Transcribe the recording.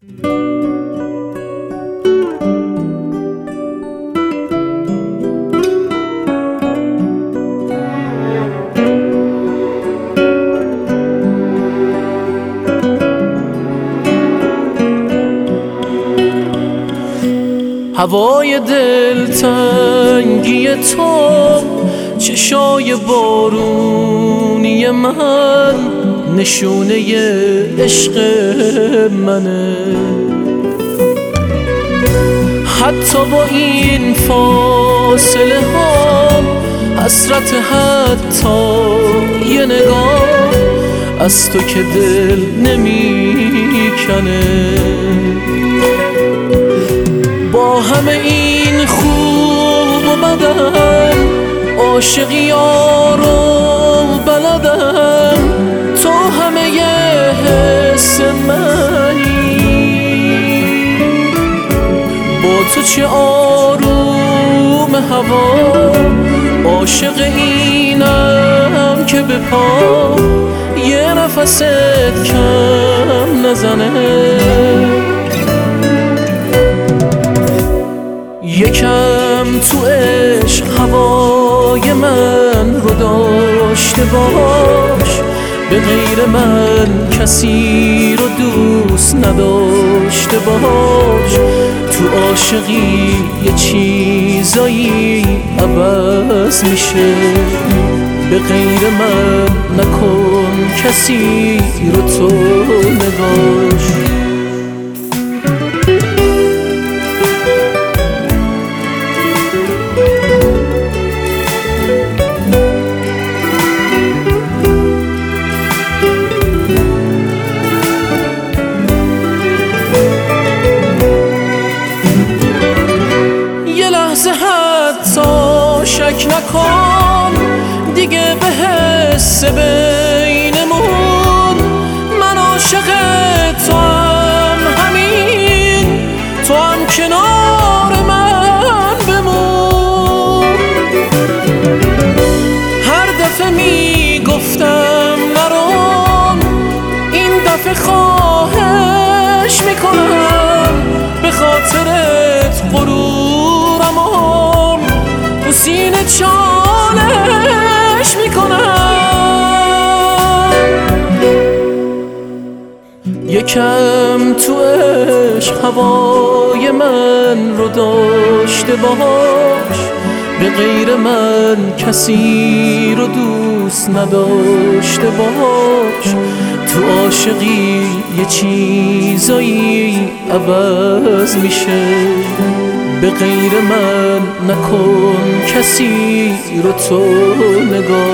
هوای دلتنگی تو، چشای بارونی من، نشونه عشق منه. حتی با این فاصله ها، حسرت حتی یه نگاه از تو که دل نمیکنه. با همه این خوب و بدم، عاشقی یارو بلدم، تو همه ی حس منی. با تو چه آروم هوا، عاشق اینم که به پا یه نفست کم نزنه. یکم تو عشق هوای من رو داشته باش، به غیر من کسی رو دوست نداشته باش. تو عاشقی یه چیزایی عوض میشه، به غیر من نکن کسی رو تو نگاش. حتی شک نکن دیگه به حس بینمون، من عاشق تو هم، همین تو هم کنار من بمون. هر دفعه میگفتم نرم، این دفعه خواهش میکنم، به خاطرت غرورم تو سینه چالش میکنم. یکم تو عشق هوای من رو داشته باش، به غیر من کسی رو دوست نداشته باش. تو عاشقی یه چیزایی عوض میشه، به غیر من نکن کسی رو تو نگاه.